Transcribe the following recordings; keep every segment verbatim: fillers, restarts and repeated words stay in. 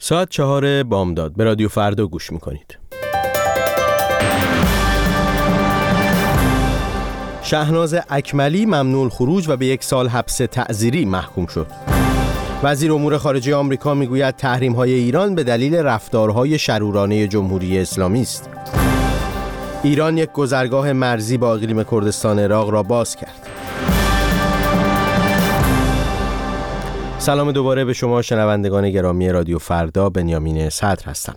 ساعت چهار بامداد به رادیو فردا گوش میکنید. شهناز اکملی ممنوع الخروج و به یک سال حبس تعزیری محکوم شد. وزیر امور خارجه آمریکا میگوید تحریم‌های ایران به دلیل رفتارهای شرورانه جمهوری اسلامی است. ایران یک گذرگاه مرزی با اقلیم کردستان عراق را باز کرد. سلام دوباره به شما شنوندگان گرامی رادیو فردا، بنیامین صدر هستم.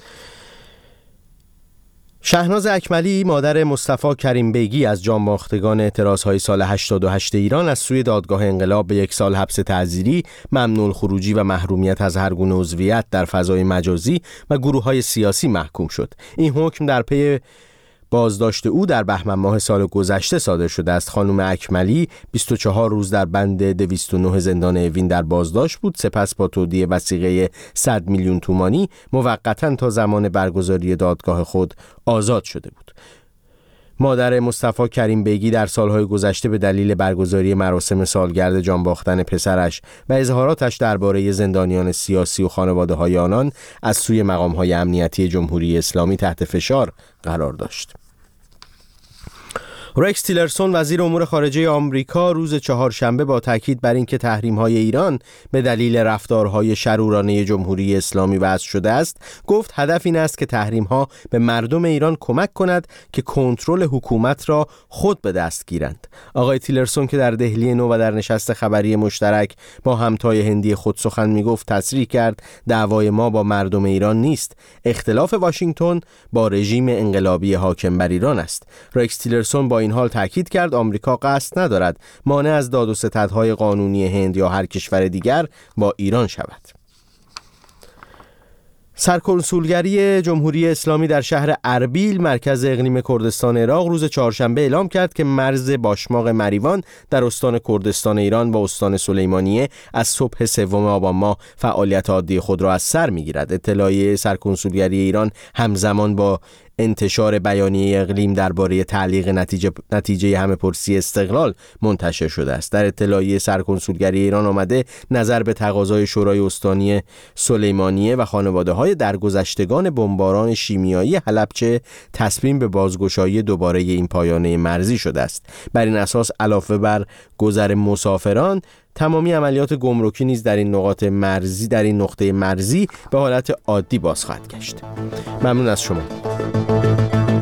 شهناز اکملی مادر مصطفی کریم بیگی از جانباختگان اعتراضهای سال هشتاد و هشت ایران از سوی دادگاه انقلاب به یک سال حبس تعزیری، ممنوع الخروجی و محرومیت از هر گونه عضویت در فضای مجازی و گروه‌های سیاسی محکوم شد. این حکم در پی بازداشت او در بهمن ماه سال گذشته صادر شده است. خانم اکملی بیست و چهار روز در بند دویست و نه زندان اوین در بازداشت بود، سپس با تودیع وثیقه صد میلیون تومانی موقتا تا زمان برگزاری دادگاه خود آزاد شده بود. مادر مصطفی کریم بیگی در سالهای گذشته به دلیل برگزاری مراسم سالگرد جانباختن پسرش و اظهاراتش درباره زندانیان سیاسی و خانواده‌های آنان از سوی مقام‌های امنیتی جمهوری اسلامی تحت فشار قرار داشت. رکس تیلرسون وزیر امور خارجه آمریکا روز چهارشنبه با تاکید بر اینکه تحریم‌های ایران به دلیل رفتارهای شرورانه جمهوری اسلامی وضع شده است، گفت هدف این است که تحریم‌ها به مردم ایران کمک کند که کنترل حکومت را خود به دست گیرند. آقای تیلرسون که در دهلی نو و در نشست خبری مشترک با همتای هندی خود سخن می‌گفت، تصریح کرد دعوای ما با مردم ایران نیست، اختلاف واشنگتن با رژیم انقلابی حاکم بر ایران است. رکس تیلرسون با این حال تاکید کرد آمریکا قصد ندارد مانع از داد و ستدهای قانونی هند یا هر کشور دیگر با ایران شود. سرکنسولگری جمهوری اسلامی در شهر اربیل مرکز اقلیم کردستان عراق روز چهارشنبه اعلام کرد که مرز باشماق مریوان در استان کردستان ایران با استان سلیمانیه از صبح سوم آبان ماه فعالیت عادی خود را از سر می‌گیرد. اطلاعیه سرکنسولگری ایران همزمان با انتشار بیانیه اقلیم درباره تعلیق نتیجه نتیجه همه پرسی استقلال منتشر شده است. در اطلاعیه سرکنسولگری ایران آمده نظر به تقاضای شورای استانی سلیمانیه و خانواده‌های درگذشتگان بمباران شیمیایی حلبچه تصمیم به بازگشایی دوباره این پایانه مرزی شده است. بر این اساس علاوه بر گذر مسافران، تمامی عملیات گمرکی نیز در این نقاط مرزی در این نقطه مرزی به حالت عادی باز خواهد گشت. ممنون از شما.